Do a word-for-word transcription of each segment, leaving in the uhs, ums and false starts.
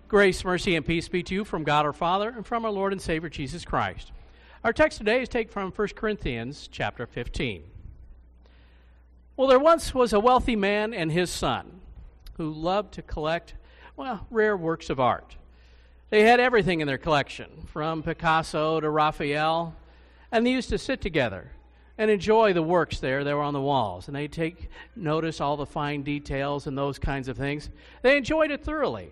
Grace, mercy, and peace be to you from God our Father and from our Lord and Savior Jesus Christ. Our text today is taken from First Corinthians chapter fifteen. Well, there once was a wealthy man and his son who loved to collect, well, rare works of art. They had everything in their collection, from Picasso to Raphael, and they used to sit together and enjoy the works there that were on the walls. And they'd take notice all the fine details and those kinds of things. They enjoyed it thoroughly.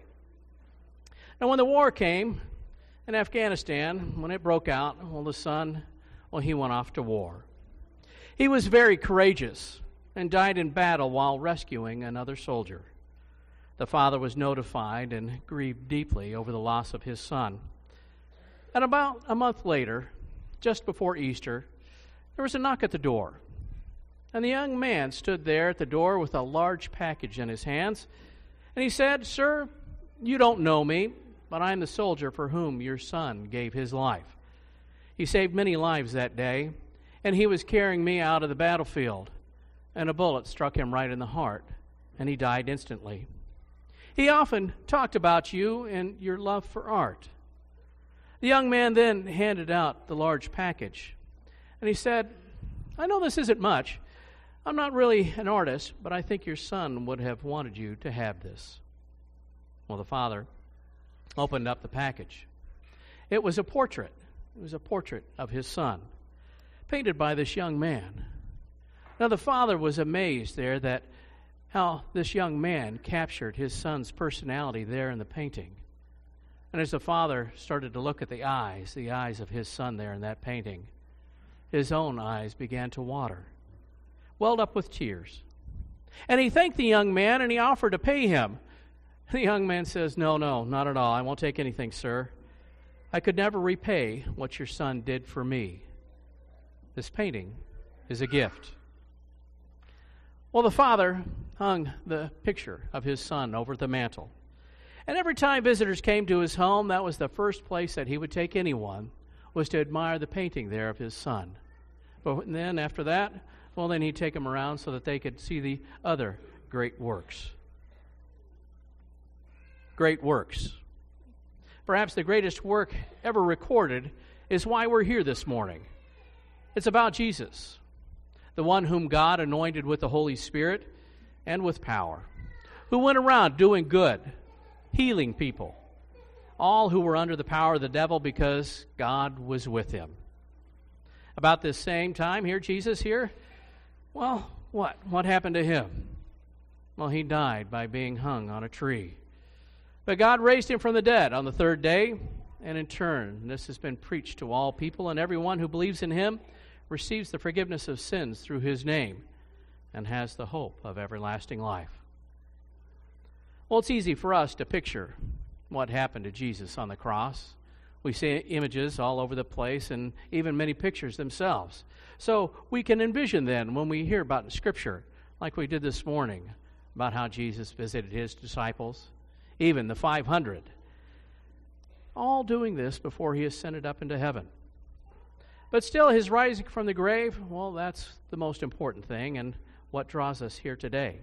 Now, when the war came in Afghanistan, when it broke out, well, the son, well, he went off to war. He was very courageous and died in battle while rescuing another soldier. The father was notified and grieved deeply over the loss of his son. And about a month later, just before Easter, there was a knock at the door. And the young man stood there at the door with a large package in his hands. And he said, "Sir, you don't know me, but I am the soldier for whom your son gave his life. He saved many lives that day, and he was carrying me out of the battlefield, and a bullet struck him right in the heart, and he died instantly. He often talked about you and your love for art." The young man then handed out the large package, and he said, "I know this isn't much. I'm not really an artist, but I think your son would have wanted you to have this." Well, the father opened up the package. It was a portrait. It was a portrait of his son, painted by this young man. Now, the father was amazed there that how this young man captured his son's personality there in the painting. And as the father started to look at the eyes, the eyes of his son there in that painting, his own eyes began to water, welled up with tears. And he thanked the young man, and he offered to pay him. The young man says, "No, no, not at all. I won't take anything, sir. I could never repay what your son did for me. This painting is a gift." Well, the father hung the picture of his son over the mantel. And every time visitors came to his home, that was the first place that he would take anyone, was to admire the painting there of his son. But then after that, well, then he'd take them around so that they could see the other great works. Great works. Perhaps the greatest work ever recorded is why we're here this morning. It's about Jesus, the one whom God anointed with the Holy Spirit and with power, who went around doing good, healing people, all who were under the power of the devil because God was with him. About this same time here, Jesus here, well, what? What happened to him? Well, he died by being hung on a tree. But God raised him from the dead on the third day, and in turn, this has been preached to all people, and everyone who believes in him receives the forgiveness of sins through his name and has the hope of everlasting life. Well, it's easy for us to picture what happened to Jesus on the cross. We see images all over the place and even many pictures themselves. So we can envision then when we hear about Scripture, like we did this morning, about how Jesus visited his disciples, even the five hundred, all doing this before he ascended up into heaven. But still, his rising from the grave, well, that's the most important thing and what draws us here today.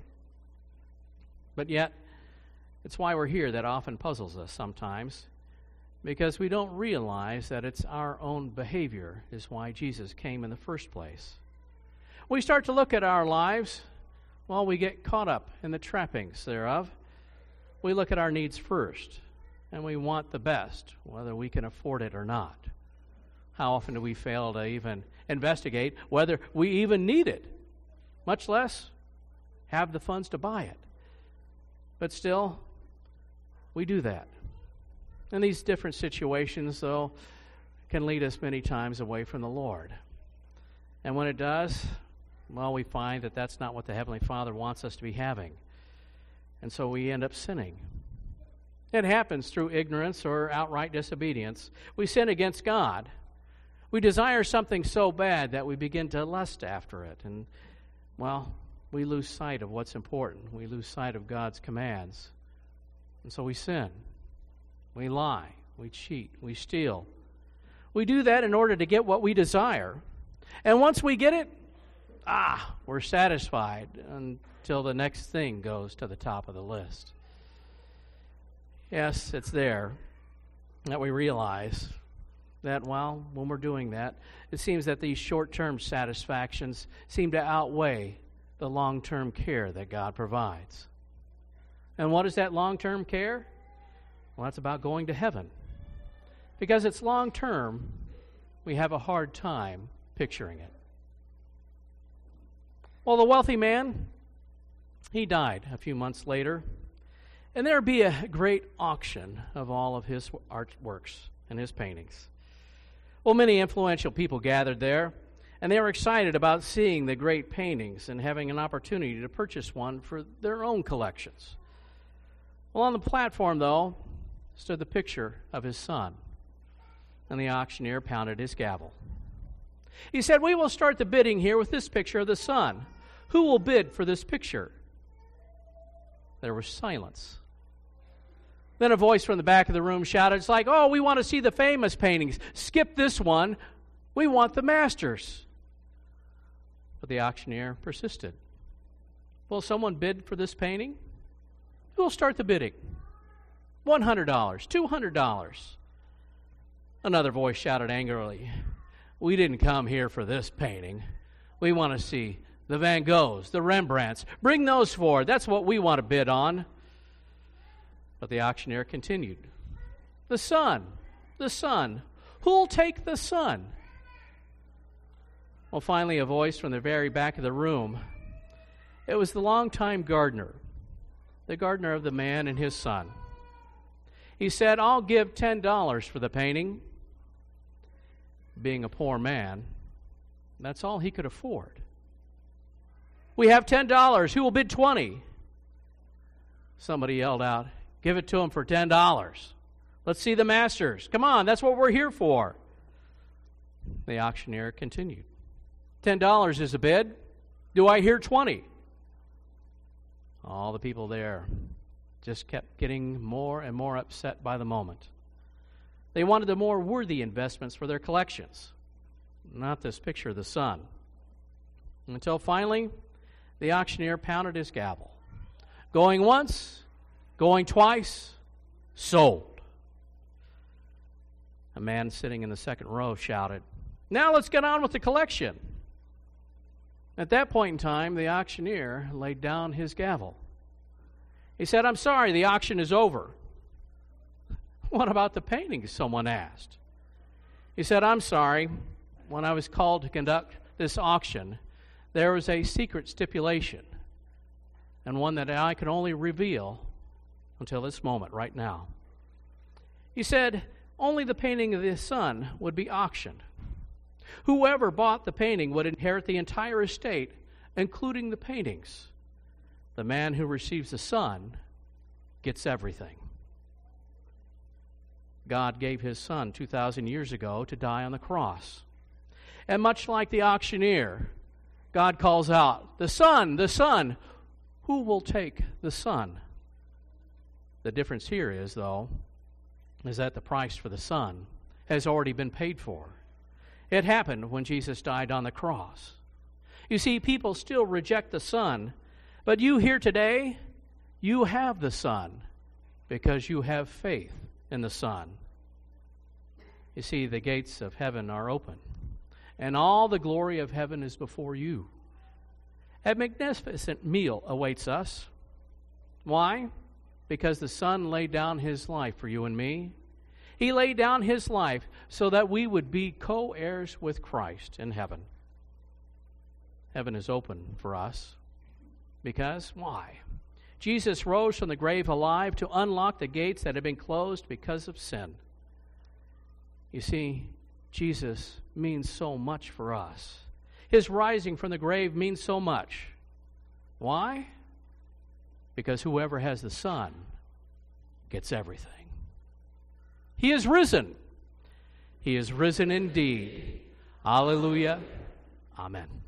But yet, it's why we're here that often puzzles us sometimes, because we don't realize that it's our own behavior is why Jesus came in the first place. We start to look at our lives, well, we get caught up in the trappings thereof. We look at our needs first, and we want the best, whether we can afford it or not. How often do we fail to even investigate whether we even need it, much less have the funds to buy it? But still, we do that. And these different situations, though, can lead us many times away from the Lord. And when it does, well, we find that that's not what the Heavenly Father wants us to be having. And so we end up sinning. It happens through ignorance or outright disobedience. We sin against God. We desire something so bad that we begin to lust after it. And, well, we lose sight of what's important. We lose sight of God's commands. And so we sin. We lie. We cheat. We steal. We do that in order to get what we desire. And once we get it, ah, we're satisfied until the next thing goes to the top of the list. Yes, it's there that we realize that, well, when we're doing that, it seems that these short-term satisfactions seem to outweigh the long-term care that God provides. And what is that long-term care? Well, that's about going to heaven. Because it's long-term, we have a hard time picturing it. Well, the wealthy man, he died a few months later, and there would be a great auction of all of his artworks and his paintings. Well, many influential people gathered there, and they were excited about seeing the great paintings and having an opportunity to purchase one for their own collections. Well, on the platform, though, stood the picture of his son, and the auctioneer pounded his gavel. He said, "We will start the bidding here with this picture of the son. Who will bid for this picture?" There was silence. Then a voice from the back of the room shouted, "It's like, oh, we want to see the famous paintings. Skip this one. We want the masters." But the auctioneer persisted. "Will someone bid for this painting?" "Who will start the bidding?" one hundred dollars, two hundred dollars. Another voice shouted angrily, "We didn't come here for this painting. We want to see the Van Goghs, the Rembrandts. Bring those forward. That's what we want to bid on." But the auctioneer continued, "The son, the son. Who'll take the son?" Well, finally, a voice from the very back of the room. It was the longtime gardener, the gardener of the man and his son. He said, "I'll give ten dollars for the painting." Being a poor man, that's all he could afford. "We have ten dollars. Who will bid twenty?" Somebody yelled out, "Give it to him for ten dollars. Let's see the masters. Come on, that's what we're here for." The auctioneer continued, ten dollars is a bid. Do I hear twenty? All the people there just kept getting more and more upset by the moment. They wanted the more worthy investments for their collections, not this picture of the son. Until finally, the auctioneer pounded his gavel. Going once, going twice, sold. A man sitting in the second row shouted, "Now let's get on with the collection." At that point in time, the auctioneer laid down his gavel. He said, "I'm sorry, the auction is over." "What about the paintings?" someone asked. He said, "I'm sorry. When I was called to conduct this auction, there was a secret stipulation, and one that I could only reveal until this moment right now." He said, "Only the painting of the son would be auctioned. Whoever bought the painting would inherit the entire estate, including the paintings. The man who receives the son gets everything." God gave his son two thousand years ago to die on the cross. And much like the auctioneer, God calls out, "The son, the son, who will take the son?" The difference here is, though, is that the price for the son has already been paid for. It happened when Jesus died on the cross. You see, people still reject the son, but you here today, you have the son because you have faith in the Son. You see, the gates of heaven are open, and all the glory of heaven is before you. A magnificent meal awaits us. Why? Because the Son laid down his life for you and me. He laid down his life so that we would be co-heirs with Christ in heaven. Heaven is open for us. Because, why? Jesus rose from the grave alive to unlock the gates that had been closed because of sin. You see, Jesus means so much for us. His rising from the grave means so much. Why? Because whoever has the Son gets everything. He is risen. He is risen indeed. Hallelujah. Amen.